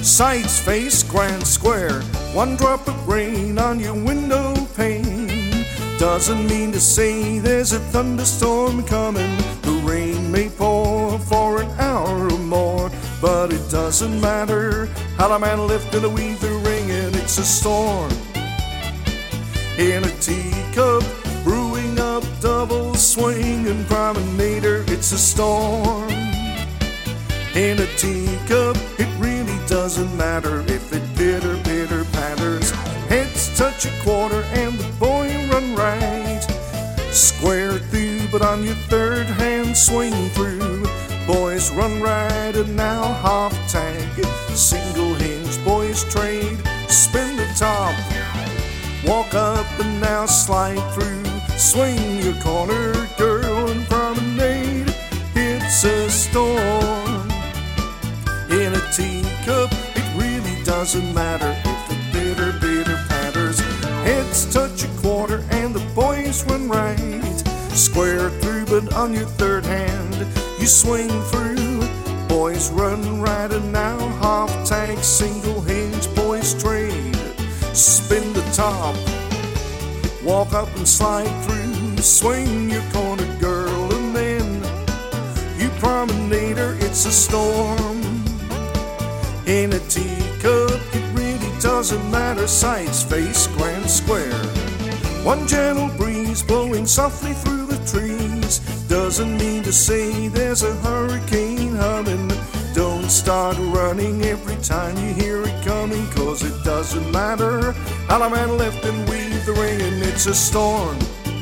Sights, face, grand square. One drop of rain on your window pane doesn't mean to say there's a thunderstorm coming. The rain may pour for an hour or more, but it doesn't matter how the man lifted a weave the ring, and it's a storm. In a teacup, brewing up double swing and promenader, it's a storm. In a teacup, it really doesn't matter if it pitter pitter patters. Heads touch a quarter and the boy run right square through, but on your third hand swing through. Boys run right and now half tag, single hinge boys trade, spin the top, walk up and now slide through, swing your corner girl and promenade, it's a storm. In a teacup, it really doesn't matter if it bitter, bitter patters. Heads touch a quarter and the boys run right square through, but on your third hand you swing through. Boys run right and now half tag, single hinge boys trade, spin the top, walk up and slide through, swing your corner girl and then you promenader, it's a storm. In a teacup, it really doesn't matter. Sights, face, grand square. One gentle breeze blowing softly through the trees doesn't mean to say there's a hurricane humming. Don't start running every time you hear it coming, 'cause it doesn't matter how the man left and weave the ring, and it's a storm.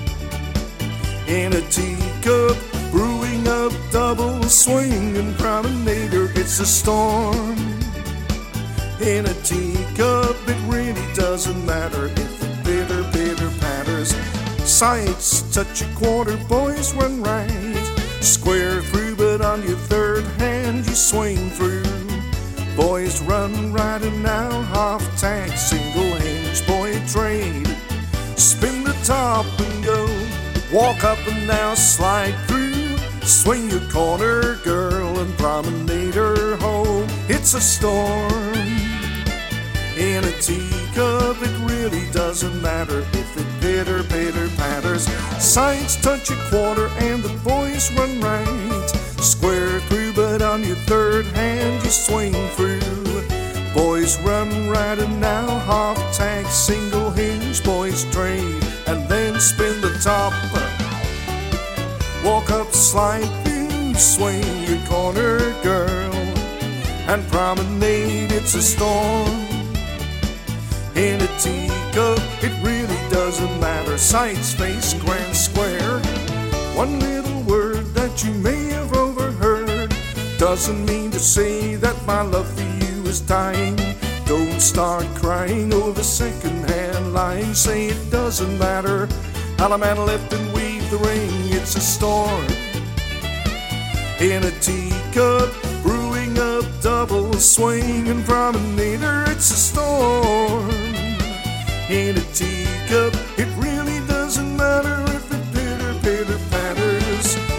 In a teacup, brewing up double swing and promenader, it's a storm. In a teacup, it really doesn't matter if it bitter, bitter patters. Sights touch a quarter, boys run right square through, but on your third hand you swing through. Boys run right and now half tag, single hinge boy trade, spin the top and go, walk up and now slide through, swing your corner girl and promenader home, it's a storm. In a teacup, it really doesn't matter if it pitter, pitter patters. Sights touch a quarter and the boys run right square through, but on your third hand you swing through. Boys run right and now half tag, single hinge boys trade, and then spin the top, walk up, slide through, swing your corner girl and promenade, it's a storm. In a teacup, it really doesn't matter. Sights, face, grand square. One little word that you may have overheard doesn't mean to say that my love for you is dying. Don't start crying over second-hand lying. Say it doesn't matter how the man left and weave the ring, it's a storm. In a teacup, brewing up double swing and promenader, it's a storm. In a teacup, it really doesn't matter if it pitter, pitter patters.